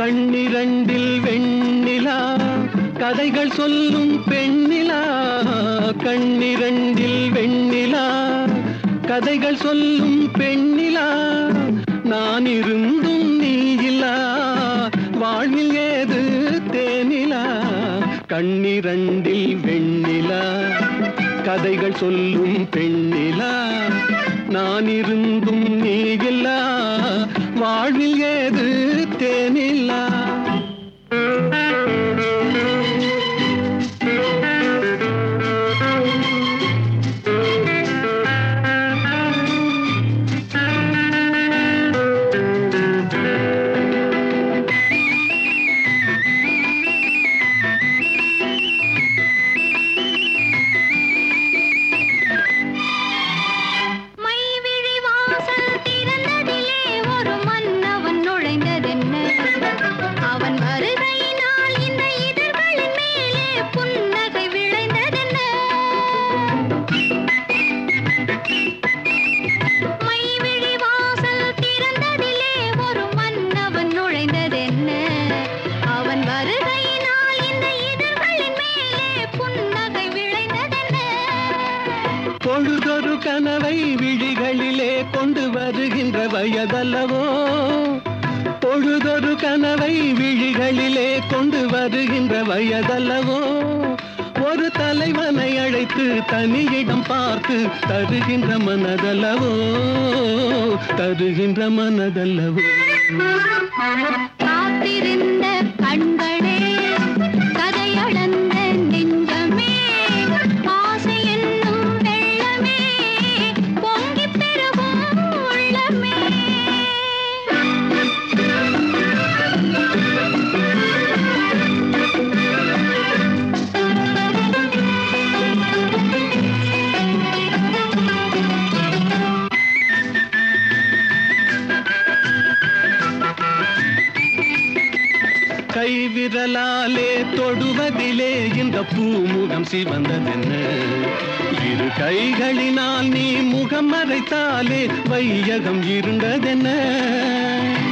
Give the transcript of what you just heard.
கண்ணிரண்டில் வெண்ணிலா கதைகள் சொல்லும் பெண்ணிலா. கண்ணிரண்டில் வெண்ணிலா கதைகள் சொல்லும் பெண்ணிலா. நான் இருந்தும் நீ இல்லா வாழ்வில் ஏது தேனிலா. கண்ணிரண்டில் வெண்ணிலா கதைகள் சொல்லும் பெண்ணிலா. நான் இருந்தும் நீ இல்லா வாழ்வில் ஏது தேனிலா. பொழுதொரு கனவை விழிகளிலே கொண்டு வருகின்ற வயதல்லவோ. பொழுதொரு கனவை விழிகளிலே கொண்டு வருகின்ற வயதல்லவோ. ஒரு தலைவனை அழைத்து தனியிடம் பார்த்து தருகின்ற மனதல்லவோ. தருகின்ற மனதல்லவோ. காத்திருந்த கண்களே கதையளந்த நெஞ்சமே ஆசை என்னும் வெள்ளமே பொங்கி பெருகும் உள்ளமே. கைவிரலாலே தொடுவதிலே இந்த பூமுகம் சிவந்ததென்ன. இரு கைகளினால் நீ முகம் மறைத்தாலே வையகம் இருண்டதென்ன.